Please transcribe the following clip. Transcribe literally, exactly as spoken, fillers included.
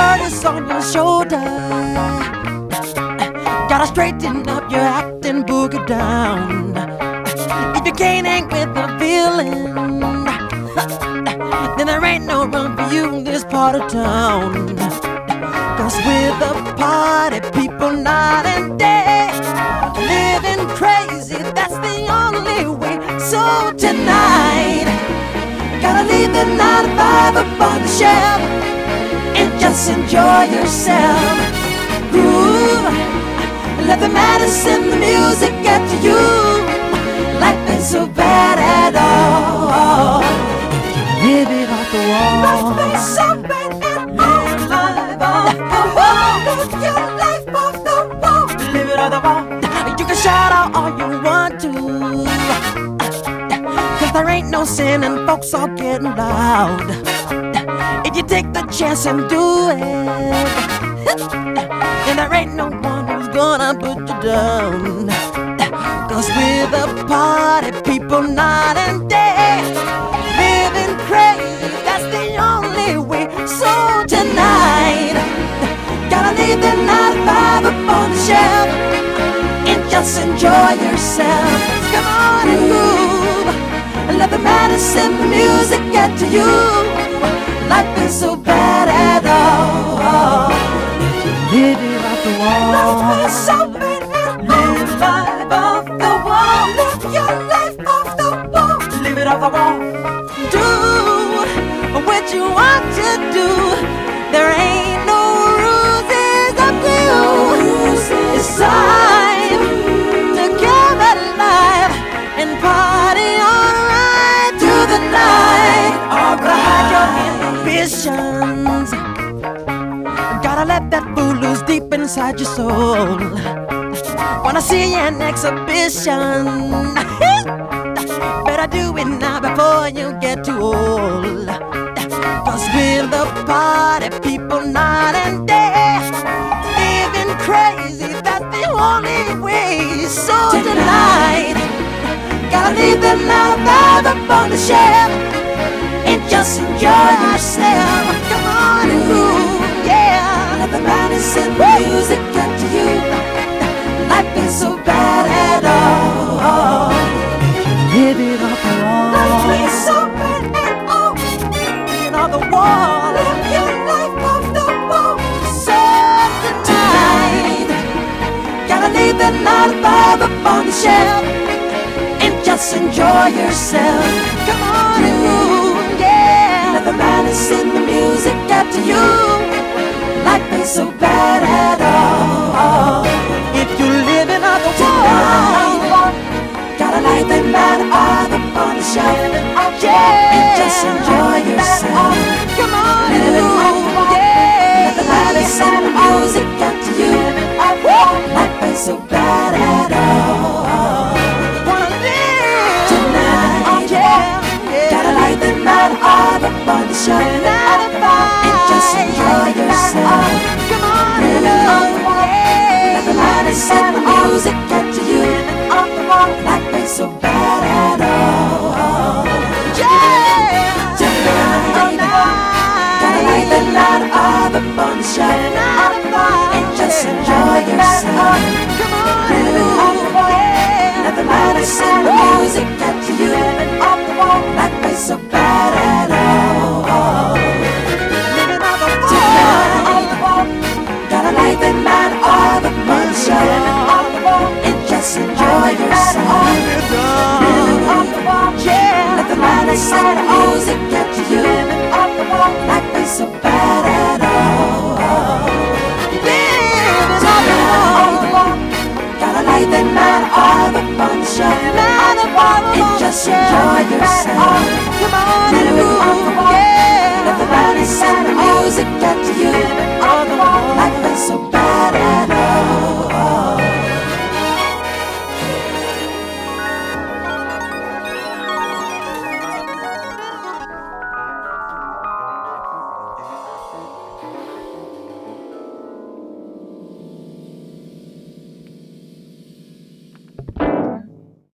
world is on your shoulder. Gotta straighten up your acting, boogie down. If you can't hang with the feeling, then there ain't no room for you in this part of town. Cause we're the party people night and day, living crazy, that's the only way. So tonight, gotta leave the nine to five up on the shelf and just enjoy yourself. Groove, let the medicine, the music get to you. Life ain't so bad at all if you live it off the wall. Life ain't so bad at all. Live life off the wall. Live your life off the wall. Live it off the wall. You can shout out all you want to, cause there ain't no sin and folks all getting loud. If you take the chance and do it, then there ain't no one who's gonna put you down. Cause we're the party people night and day, living crazy, that's the only way. So tonight, gotta leave the nine to five up on the shelf and just enjoy yourself. Come on and move, and let the medicine, the music get to you. Life ain't so bad at all if you live it off the wall. Life ain't so bad at all. Live life off the wall. Live your life off the wall. Live it off the wall. Do what you want to do. There ain't no rules, it's up to you. It's time to get alive and party on right through the night. Alright, your ambitions, gotta let that fool loose deep inside your soul. Wanna see an exhibition? Better do it now before you get too old. Cause we're the party people night and day, living crazy, that's the only way. So tonight, gotta leave the nine to five up on the shelf and just enjoy yourself. Come on and move, yeah. Let the medicine, the music get to you. Life ain't so bad at all if you live it off the wall. Life ain't so bad at all. Live it off the wall. Live your life off the wall. So tonight, gotta leave the nine to five up on the shelf and just enjoy yourself. Come on and move, yeah. Let the medicine, the music get to you. Life ain't so bad at all if you living on the wall. Gotta light that man up on the shelf, yeah, and just enjoy yourself. Come on and move, yeah. Let the medicine, the music get to you. Life ain't so bad at all. Wanna live tonight, oh yeah, yeah. Gotta light that man up on the shelf and just enjoy yourself. Come on and move, yeah. Let the medicine, the music get to you. Life ain't so bad at all. Yeah, tonight, gotta light the light up on the shelf and just enjoy yourself. Come on and move, yeah. Let the medicine, the music get to you. Life ain't so bad at all. Living on the wall, gotta light the light up on the shelf and just enjoy yourself. Living off the wall, yeah. Let the medicine, the music get to you. Life ain't so bad at all. Living off the wall, gotta light the night up on the shelf and just enjoy yourself. Come on and move.